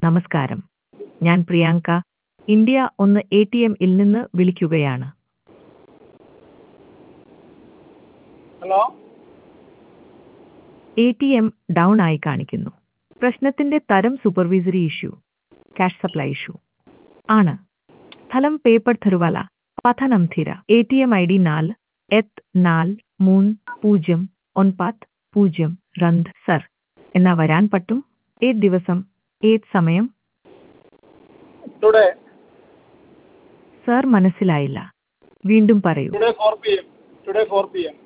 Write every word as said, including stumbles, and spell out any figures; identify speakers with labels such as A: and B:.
A: നമസ്കാരം. ഞാൻ പ്രിയാങ്ക, ഇന്ത്യ ഒന്ന് എ ടി എമ്മിൽ നിന്ന് വിളിക്കുകയാണ്.
B: Hello
A: A T M down ആയി കാണിക്കുന്നു. പ്രശ്നത്തിന്റെ തരം supervisory issue, cash supply issue ആണ്. സ്ഥലം പേപ്പർ തെരുവല, Pathanamthitta. A T M I D നാല് എട്ട് നാല് മൂന്ന് പൂജ്യം ഒൻപത് പൂജ്യം രണ്ട്. സർ, എന്നാ വരാൻ പറ്റും? ഏത് ദിവസം, ഏത് സമയം?
B: ടുഡേ
A: സർ, മനസ്സിലായില്ല. വീണ്ടും പറയൂ.
B: Today four P M today four P M